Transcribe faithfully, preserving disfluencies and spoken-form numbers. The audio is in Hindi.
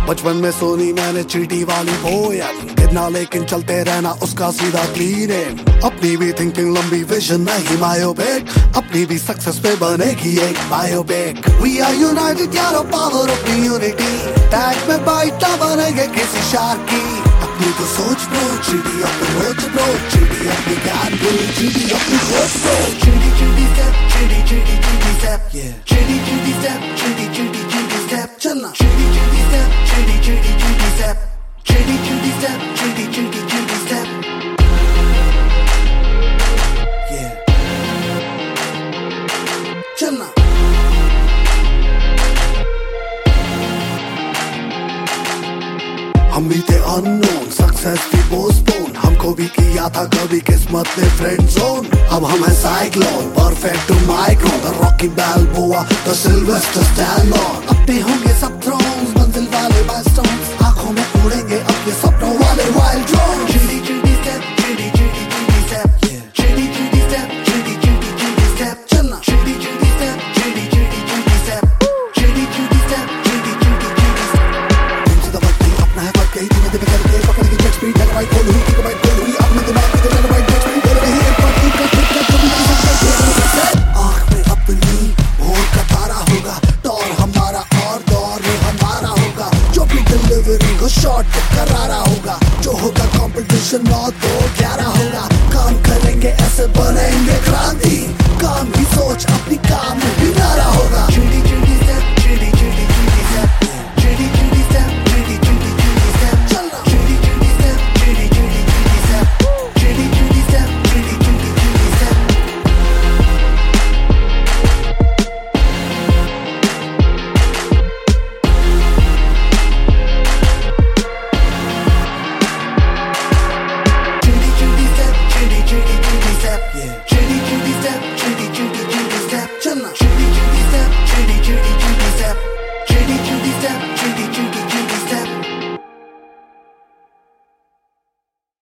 बचपन में सोनी मैंने चीटी वाली पोयम, गिरना लेकिन चलते रहना उसका सीधा क्लीन है। अपनी भी थिंकिंग लंबी, विजन नहीं मायोपिक, अपनी भी सक्सेस पे बनेगी एक बायोपिक। वी आर यूनाइटेड यारो, पावर ऑफ यूनिटी, टैग में बाइट ना बनेंगे किसी शार्क की। अपनी तो सोच ब्रो, चीटी अपनी रोच ब्रो, चीटी अपनी ज्ञान बुरी, चीटी अपनी सोच ब्रो। चीटी चीटी स्टेप, चीटी चीटी चीटी स्टेप, चीटी चीटी स्टेप, चीटी चीटी चीटी स्टेप, चलना चीटी चीटी स्टेप, चीटी चीटी चीटी स्टेप, चीटी चीटी स्टेप, चीटी चीटी चीटी स्टेप, चलना। हम भी थे अननोन, सक्सेस भी पोस्टपोन, हमको भी किया था कभी किस्मत ने फ्रेंड जोन। अब हम है cyclone, perfect to micron, the Rocky Balboa, the Sylvester Stallone. अपने होंगे सब थ्रोन्स, मंजिल वाले माइलस्टोन्स, आंखों में उड़ेंगे अपने सपनों वाले वाइल्ड ड्रोन। चिड़ी चिड़ी स्टेप, चिड़ी चिड़ी चिड़ी स्टेप, चिड़ी चिड़ी स्टेप, चिड़ी चिड़ी चिड़ी स्टेप, चलना चिड़ी चिड़ी स्टेप, चिड़ी चिड़ी चिड़ी स्टेप, चिड़ी चिड़ी स्टेप, चिड़ी चिड़ी चिड़ी स्टेप। तुमसे तो बढ़ती अपना है फर्क, यही धीमे धीमे करके पकड़ के जेट स्पीड, लग राइट बोल हुई की बाइट बोल हुई, अपने दिमाग में चल राइट जेट स्पीड, बोल रही है एक बार की का किक का कभी नहीं सकता। आँख में अपनी और का तारा होगा, दौर हमारा और दौर हमारा होगा, जो भी डिलीवरी हो शॉर्ट करारा होगा, जो होगा कंपटीशन नौ दो ग्यारह होगा। काम करेंगे ऐसे बनेंगे क्रांति, काम ही सोच अपनी काम